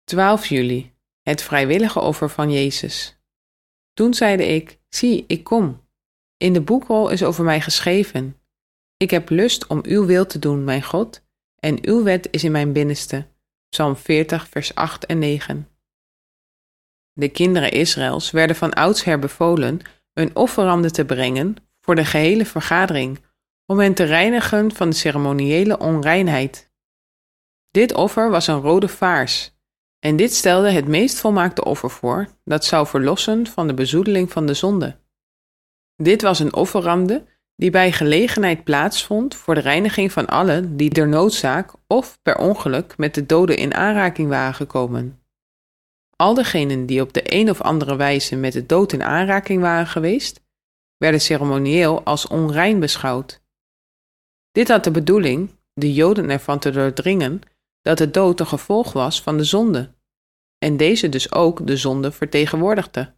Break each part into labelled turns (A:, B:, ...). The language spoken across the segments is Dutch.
A: 12 juli, het vrijwillige offer van Jezus. Toen zeide ik, zie, ik kom. In de boekrol is over mij geschreven. Ik heb lust om uw wil te doen, mijn God, en uw wet is in mijn binnenste. Psalm 40, vers 8 en 9. De kinderen Israëls werden van oudsher bevolen een offerande te brengen voor de gehele vergadering, om hen te reinigen van de ceremoniële onreinheid. Dit offer was een rode vaars, en dit stelde het meest volmaakte offer voor, dat zou verlossen van de bezoedeling van de zonde. Dit was een offerande die bij gelegenheid plaatsvond voor de reiniging van allen die der noodzaak of per ongeluk met de dode in aanraking waren gekomen. Al degenen die op de een of andere wijze met de dood in aanraking waren geweest, werden ceremonieel als onrein beschouwd. Dit had de bedoeling de Joden ervan te doordringen dat de dood een gevolg was van de zonde, en deze dus ook de zonde vertegenwoordigde.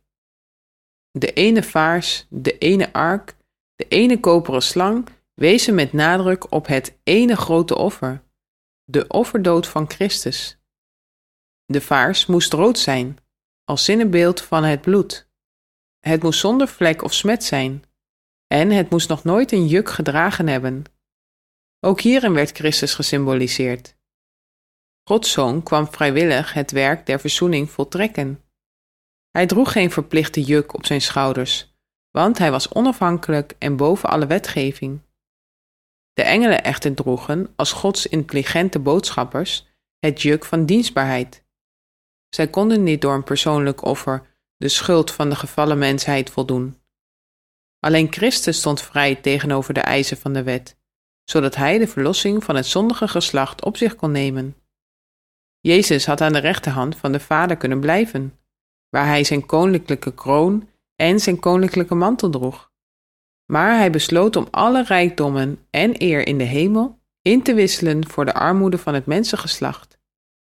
A: De ene vaars, de ene ark, de ene koperen slang wezen met nadruk op het ene grote offer, de offerdood van Christus. De vaars moest rood zijn, als zinnebeeld van het bloed. Het moest zonder vlek of smet zijn, en het moest nog nooit een juk gedragen hebben. Ook hierin werd Christus gesymboliseerd. Gods Zoon kwam vrijwillig het werk der verzoening voltrekken. Hij droeg geen verplichte juk op zijn schouders, want hij was onafhankelijk en boven alle wetgeving. De engelen echter droegen, als Gods intelligente boodschappers, het juk van dienstbaarheid. Zij konden niet door een persoonlijk offer de schuld van de gevallen mensheid voldoen. Alleen Christus stond vrij tegenover de eisen van de wet, zodat hij de verlossing van het zondige geslacht op zich kon nemen. Jezus had aan de rechterhand van de Vader kunnen blijven, waar hij zijn koninklijke kroon en zijn koninklijke mantel droeg. Maar hij besloot om alle rijkdommen en eer in de hemel in te wisselen voor de armoede van het mensengeslacht.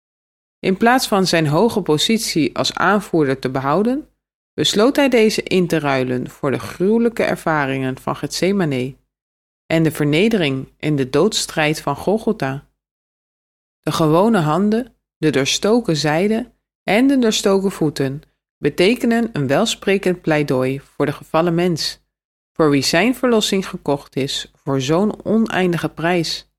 A: In plaats van zijn hoge positie als aanvoerder te behouden, besloot hij deze in te ruilen voor de gruwelijke ervaringen van Getsemane en de vernedering en de doodsstrijd van Golgotha. De gewone handen, de doorstoken zijde en de doorstoken voeten betekenen een welsprekend pleidooi voor de gevallen mens, voor wie zijn verlossing gekocht is voor zo'n oneindige prijs.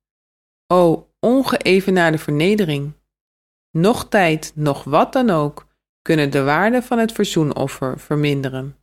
A: O, ongeëvenaarde vernedering! Noch tijd, noch wat dan ook, kunnen de waarde van het verzoenoffer verminderen.